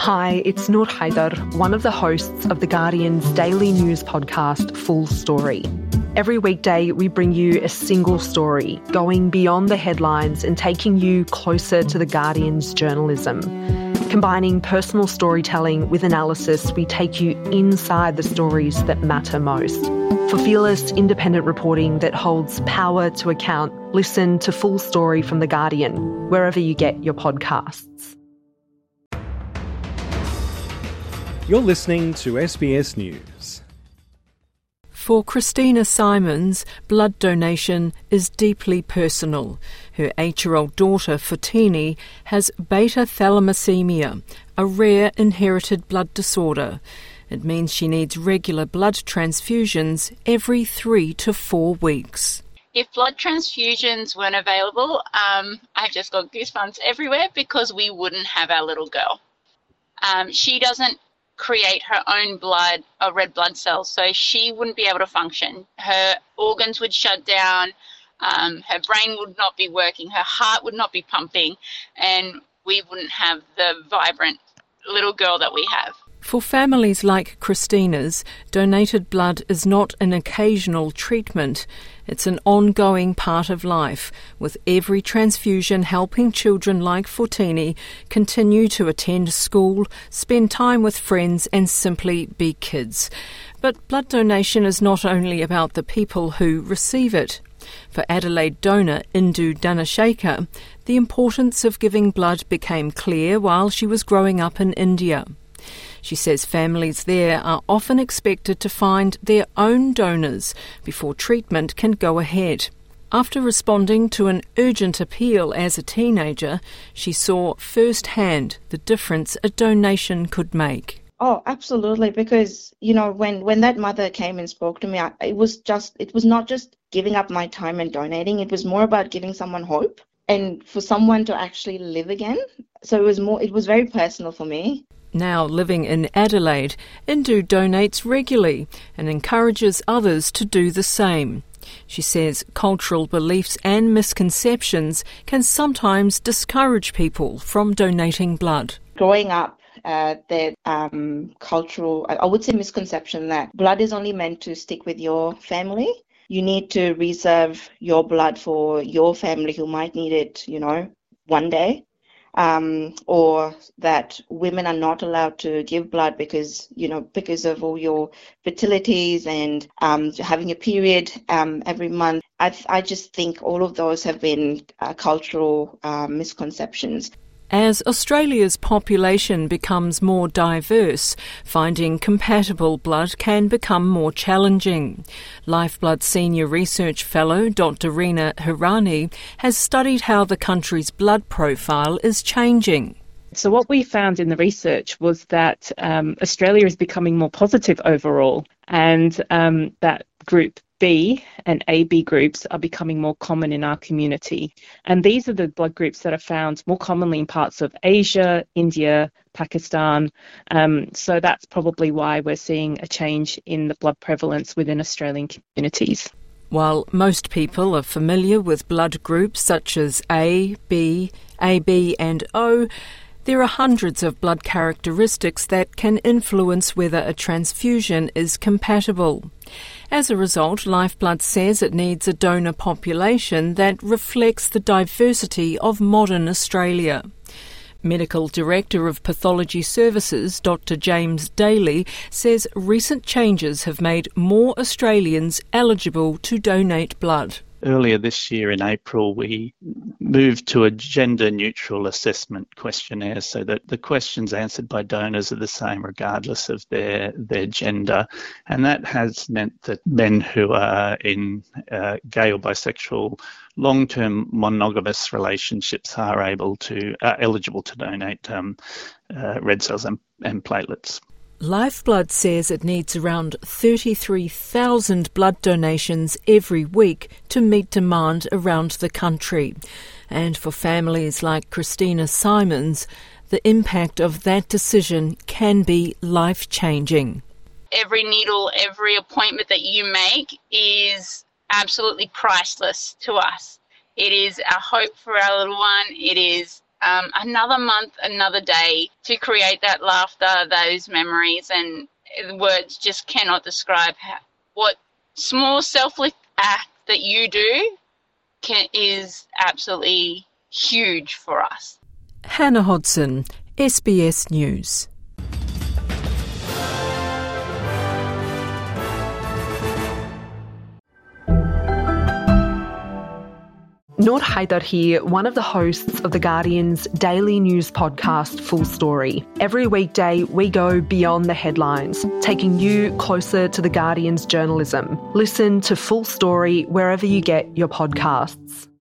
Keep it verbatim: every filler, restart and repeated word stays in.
Hi, it's Noor Haider, one of the hosts of The Guardian's daily news podcast, Full Story. Every weekday, we bring you a single story, going beyond the headlines and taking you closer to The Guardian's journalism. Combining personal storytelling with analysis, we take you inside the stories that matter most. For fearless, independent reporting that holds power to account, listen to Full Story from The Guardian, wherever you get your podcasts. You're listening to S B S News. For Christina Simons, blood donation is deeply personal. Her eight-year-old daughter, Fotini, has beta thalassemia, a rare inherited blood disorder. It means she needs regular blood transfusions every three to four weeks. If blood transfusions weren't available, um, I've just got goosebumps everywhere because we wouldn't have our little girl. Um, she doesn't create her own blood or red blood cells, so she wouldn't be able to function. Her organs would shut down, um, her brain would not be working, her heart would not be pumping, and we wouldn't have the vibrant little girl that we have. For families like Christina's, donated blood is not an occasional treatment. It's an ongoing part of life, with every transfusion helping children like Fotini continue to attend school, spend time with friends and simply be kids. But blood donation is not only about the people who receive it. For Adelaide donor Indu Dhanashekhar, the importance of giving blood became clear while she was growing up in India. She says families there are often expected to find their own donors before treatment can go ahead. After responding to an urgent appeal as a teenager, she saw firsthand the difference a donation could make. Oh, absolutely, because, you know, when, when that mother came and spoke to me, I, it was just, it was not just giving up my time and donating, it was more about giving someone hope and for someone to actually live again. So it was more, it was very personal for me. Now living in Adelaide, Indu donates regularly and encourages others to do the same. She says cultural beliefs and misconceptions can sometimes discourage people from donating blood. Growing up, uh, that um, cultural, I would say misconception that blood is only meant to stick with your family. You need to reserve your blood for your family who might need it, you know, one day. Um, or that women are not allowed to give blood because, you know, because of all your fertilities and um, having a period um, every month. I, I just think all of those have been uh, cultural uh, misconceptions. As Australia's population becomes more diverse, finding compatible blood can become more challenging. Lifeblood Senior Research Fellow Doctor Rina Hirani has studied how the country's blood profile is changing. So what we found in the research was that um, Australia is becoming more positive overall, and um, that group B and A B groups are becoming more common in our community. And these are the blood groups that are found more commonly in parts of Asia, India, Pakistan. Um, so that's probably why we're seeing a change in the blood prevalence within Australian communities. While most people are familiar with blood groups such as A, B, A B and O, there are hundreds of blood characteristics that can influence whether a transfusion is compatible. As a result, Lifeblood says it needs a donor population that reflects the diversity of modern Australia. Medical Director of Pathology Services, Doctor James Daly, says recent changes have made more Australians eligible to donate blood. Earlier this year in April, we moved to a gender-neutral assessment questionnaire so that the questions answered by donors are the same regardless of their, their gender. And that has meant that men who are in uh, gay or bisexual long-term monogamous relationships are able to, are eligible to donate um, uh, red cells and, and platelets. Lifeblood says it needs around thirty-three thousand blood donations every week to meet demand around the country. And for families like Christina Simons, the impact of that decision can be life-changing. Every needle, every appointment that you make is absolutely priceless to us. It is our hope for our little one. It is um, another month, another day to create that laughter, those memories, and words just cannot describe how, what small selfless act that you do can, is absolutely huge for us. Hannah Hodson, S B S News. Noor Haider here, one of the hosts of The Guardian's daily news podcast, Full Story. Every weekday, we go beyond the headlines, taking you closer to The Guardian's journalism. Listen to Full Story wherever you get your podcasts.